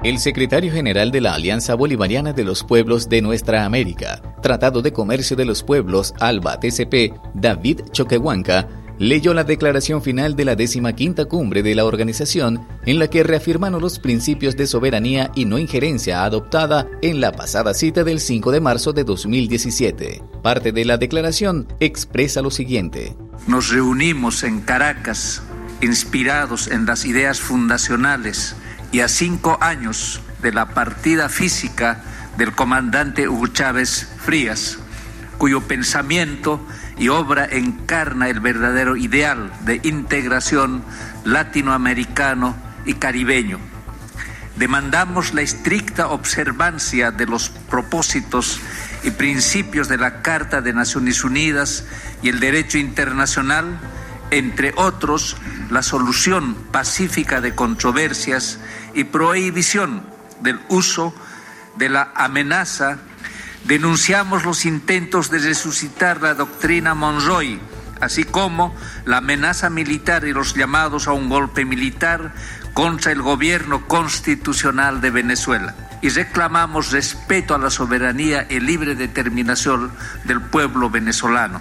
El secretario general de la Alianza Bolivariana de los Pueblos de Nuestra América, Tratado de Comercio de los Pueblos, ALBA-TCP, David Choquehuanca, leyó la declaración final de la 15ª cumbre de la organización, en la que reafirmaron los principios de soberanía y no injerencia adoptada en la pasada cita del 5 de marzo de 2017. Parte de la declaración expresa lo siguiente. Nos reunimos en Caracas, inspirados en las ideas fundacionales y a 5 años de la partida física del comandante Hugo Chávez Frías, cuyo pensamiento y obra encarna el verdadero ideal de integración latinoamericano y caribeño. Demandamos la estricta observancia de los propósitos y principios de la Carta de Naciones Unidas y el derecho internacional, entre otros, la solución pacífica de controversias y prohibición del uso de la amenaza. Denunciamos los intentos de resucitar la doctrina Monroe, así como la amenaza militar y los llamados a un golpe militar contra el gobierno constitucional de Venezuela. Y reclamamos respeto a la soberanía y libre determinación del pueblo venezolano.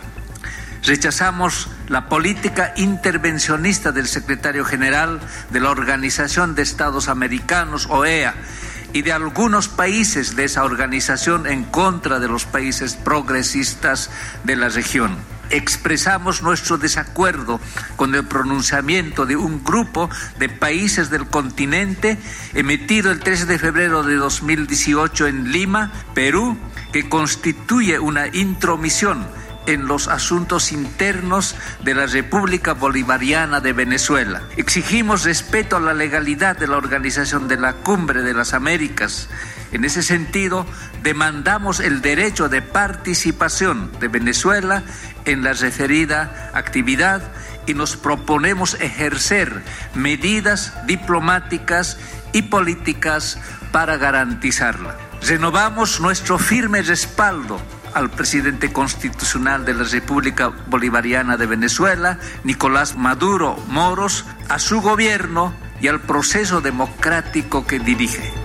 Rechazamos la política intervencionista del secretario general de la Organización de Estados Americanos, OEA, y de algunos países de esa organización en contra de los países progresistas de la región. Expresamos nuestro desacuerdo con el pronunciamiento de un grupo de países del continente emitido el 13 de febrero de 2018 en Lima, Perú, que constituye una intromisión en los asuntos internos de la República Bolivariana de Venezuela. Exigimos respeto a la legalidad de la organización de la Cumbre de las Américas. En ese sentido, demandamos el derecho de participación de Venezuela en la referida actividad y nos proponemos ejercer medidas diplomáticas y políticas para garantizarla. Renovamos nuestro firme respaldo al presidente constitucional de la República Bolivariana de Venezuela, Nicolás Maduro Moros, a su gobierno y al proceso democrático que dirige.